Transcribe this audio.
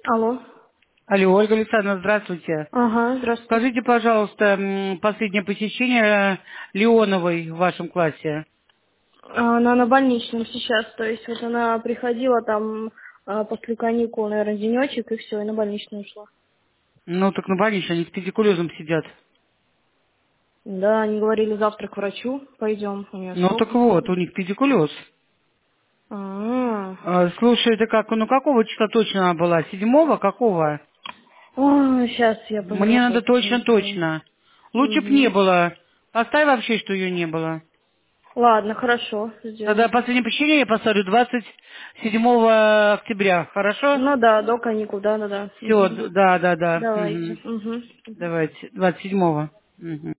Алло. Алло, Ольга Александровна, здравствуйте. Ага, здравствуйте. Скажите, пожалуйста, последнее посещение Леоновой в вашем классе? Она на больничном сейчас, то есть вот она приходила там после каникул, наверное, денечек, и все, и на больничную ушла. Ну, так на больничном, они с педикулезом сидят. Да, они говорили, завтра к врачу пойдем, у нее Ну, срок так вот, у выходит. них педикулез. А, Слушай, это как, ну какого числа точно она была? 7-го? Какого? Сейчас я Мне позвоню, надо посмотрю. точно. Лучше б не Угу. было. Поставь вообще, что ее не было. Ладно, хорошо, Тогда сделаю. последнее посещение я поставлю 27 октября. Хорошо? Ну да, до каникул, да. Все, Угу. да. Давайте. Мгм. Угу. Давайте, 27-го. Мгм.